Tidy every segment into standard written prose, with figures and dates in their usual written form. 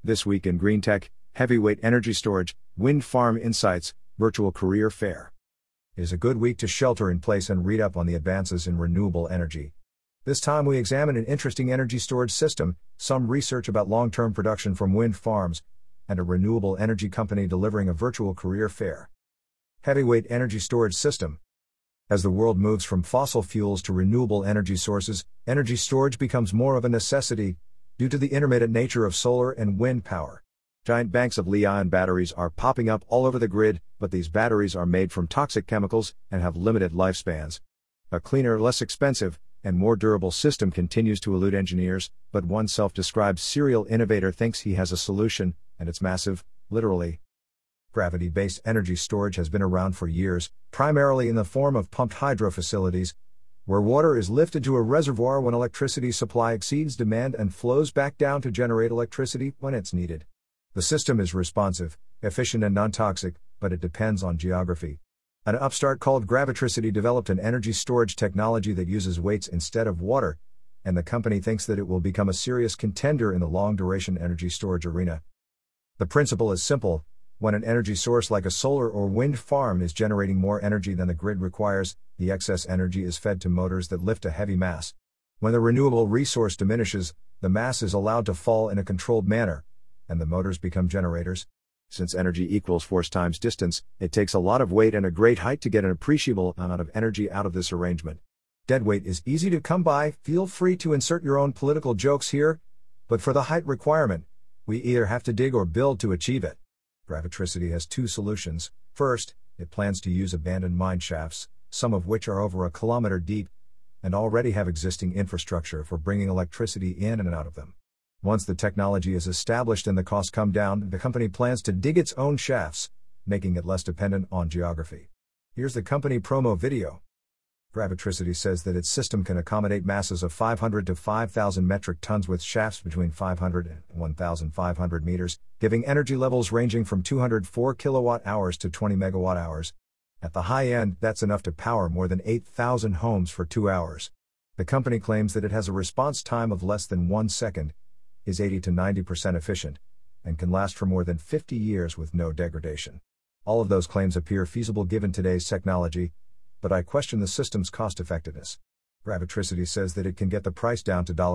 This week in Green Tech, Heavyweight Energy Storage, Wind Farm Insights, Virtual Career Fair. It is a good week to shelter in place and read up on the advances in renewable energy. This time we examine an interesting energy storage system, some research about long-term production from wind farms, and a renewable energy company delivering a virtual career fair. Heavyweight Energy Storage System. As the world moves from fossil fuels to renewable energy sources, energy storage becomes more of a necessity, due to the intermittent nature of solar and wind power. Giant banks of Li-ion batteries are popping up all over the grid, but these batteries are made from toxic chemicals and have limited lifespans. A cleaner, less expensive, and more durable system continues to elude engineers, but one self-described serial innovator thinks he has a solution, and it's massive, literally. Gravity-based energy storage has been around for years, primarily in the form of pumped hydro facilities, where water is lifted to a reservoir when electricity supply exceeds demand and flows back down to generate electricity when it's needed. The system is responsive, efficient and non-toxic, but it depends on geography. An upstart called Gravitricity developed an energy storage technology that uses weights instead of water, and the company thinks that it will become a serious contender in the long-duration energy storage arena. The principle is simple. When an energy source like a solar or wind farm is generating more energy than the grid requires, the excess energy is fed to motors that lift a heavy mass. When the renewable resource diminishes, the mass is allowed to fall in a controlled manner, and the motors become generators. Since energy equals force times distance, it takes a lot of weight and a great height to get an appreciable amount of energy out of this arrangement. Deadweight is easy to come by, feel free to insert your own political jokes here, but for the height requirement, we either have to dig or build to achieve it. Gravitricity has two solutions. First, it plans to use abandoned mine shafts, some of which are over 1 kilometer deep, and already have existing infrastructure for bringing electricity in and out of them. Once the technology is established and the costs come down, the company plans to dig its own shafts, making it less dependent on geography. Here's the company promo video. Gravitricity says that its system can accommodate masses of 500 to 5,000 metric tons with shafts between 500 and 1,500 meters, giving energy levels ranging from 204 kilowatt-hours to 20 megawatt-hours. At the high end, that's enough to power more than 8,000 homes for 2 hours. The company claims that it has a response time of less than 1 second, is 80 to 90% efficient, and can last for more than 50 years with no degradation. All of those claims appear feasible given today's technology, but I question the system's cost-effectiveness. Gravitricity says that it can get the price down to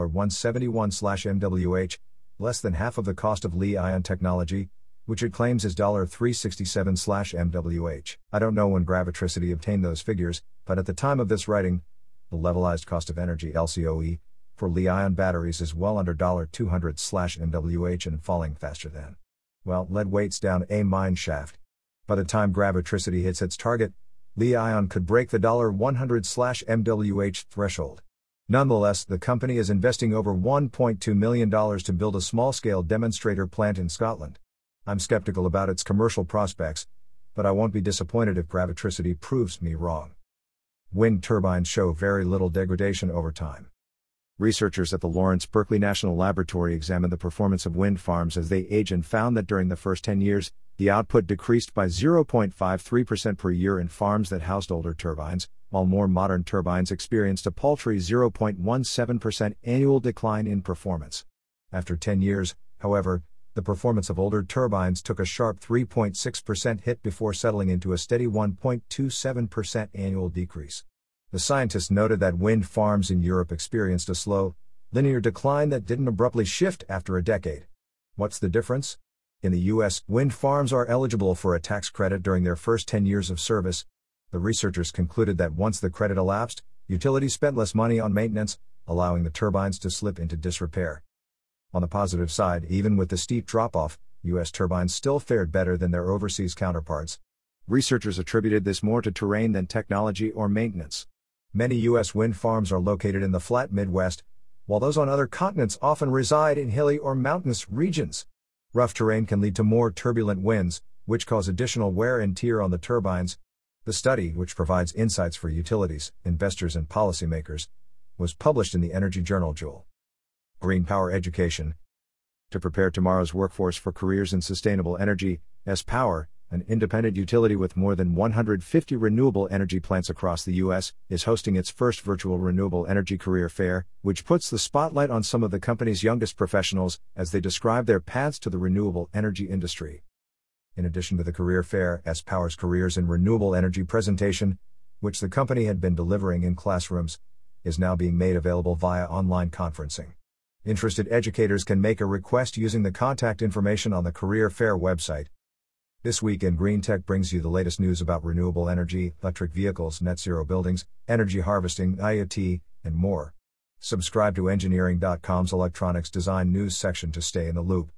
$171/MWh, less than half of the cost of Li-ion technology, which it claims is $367/MWh. I don't know when Gravitricity obtained those figures, but at the time of this writing, the levelized cost of energy LCOE for Li-ion batteries is well under $200/MWh and falling faster than, well, lead weights down a mine shaft. By the time Gravitricity hits its target, Li-ion could break the $100/MWh threshold. Nonetheless, the company is investing over $1.2 million to build a small-scale demonstrator plant in Scotland. I'm skeptical about its commercial prospects, but I won't be disappointed if Gravitricity proves me wrong. Wind turbines show very little degradation over time. Researchers at the Lawrence Berkeley National Laboratory examined the performance of wind farms as they age and found that during the first 10 years, the output decreased by 0.53% per year in farms that housed older turbines, while more modern turbines experienced a paltry 0.17% annual decline in performance. After 10 years, however, the performance of older turbines took a sharp 3.6% hit before settling into a steady 1.27% annual decrease. The scientists noted that wind farms in Europe experienced a slow, linear decline that didn't abruptly shift after a decade. What's the difference? In the U.S., wind farms are eligible for a tax credit during their first 10 years of service. The researchers concluded that once the credit elapsed, utilities spent less money on maintenance, allowing the turbines to slip into disrepair. On the positive side, even with the steep drop-off, U.S. turbines still fared better than their overseas counterparts. Researchers attributed this more to terrain than technology or maintenance. Many U.S. wind farms are located in the flat Midwest, while those on other continents often reside in hilly or mountainous regions. Rough terrain can lead to more turbulent winds, which cause additional wear and tear on the turbines. The study, which provides insights for utilities, investors and policymakers, was published in the Energy Journal Joule. Green Power Education. To prepare tomorrow's workforce for careers in sustainable energy, S-Power an independent utility with more than 150 renewable energy plants across the U.S., is hosting its first virtual renewable energy career fair, which puts the spotlight on some of the company's youngest professionals as they describe their paths to the renewable energy industry. In addition to the career fair, S-Power's Careers in Renewable Energy presentation, which the company had been delivering in classrooms, is now being made available via online conferencing. Interested educators can make a request using the contact information on the Career Fair website. This Week in Green Tech brings you the latest news about renewable energy, electric vehicles, net zero buildings, energy harvesting, IoT, and more. Subscribe to Engineering.com's Electronics Design News section to stay in the loop.